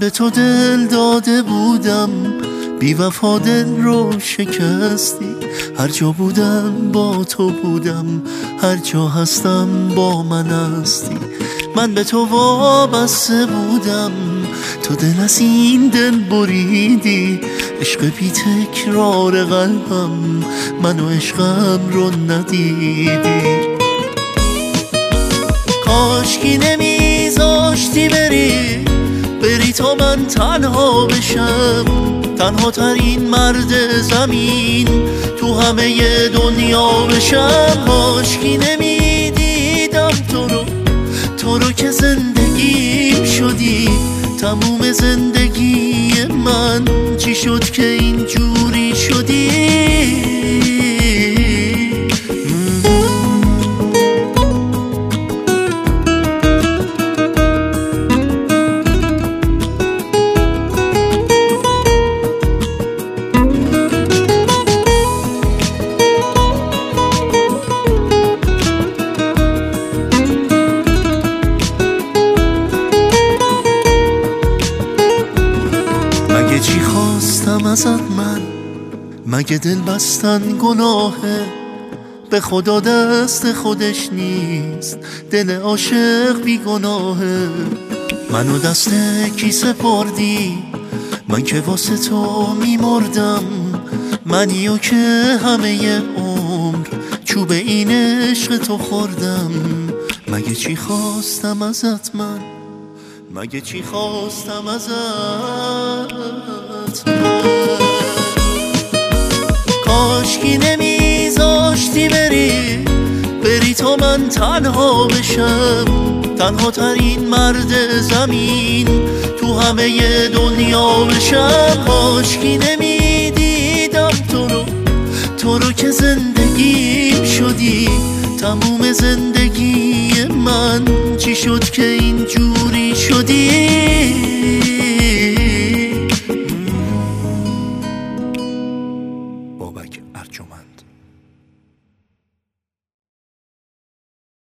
به تو دل داده بودم، بی وفا دل رو شکستی. هر جا بودم با تو بودم، هر جا هستم با من هستی. من به تو وابسته بودم، تو دل از این دل بریدی. عشق بی تکرار قلبم، من و عشقم رو ندیدی. کاشکی نمیذاشتی بری تا من تنها بشم، تنها ترین مرد زمین تو همه دنیا بشم. کاشکی نمیدیدم تو رو که زندگیم شدی. تموم زندگی من چی شد که اینجوری شدی؟ مگه چی خواستم ازت من؟ مگه دل بستن گناهه؟ به خدا دست خودش نیست، دل عاشق بی گناهه. منو دست کی سپردی؟ من که واسه تو میمردم، منیو که همه عمر چوب این عشق تو خوردم. مگه چی خواستم ازت من؟ مگه چی خواستم ازت من؟ کاشکی نمیذاشتی بری تا من تنها بشم، تنها ترین مرد زمین تو همه دنیا بشم. کاشکی نمیدیدم تو رو که زندگیم شدی. تموم زندگی من چی شد که اینجوری شدی؟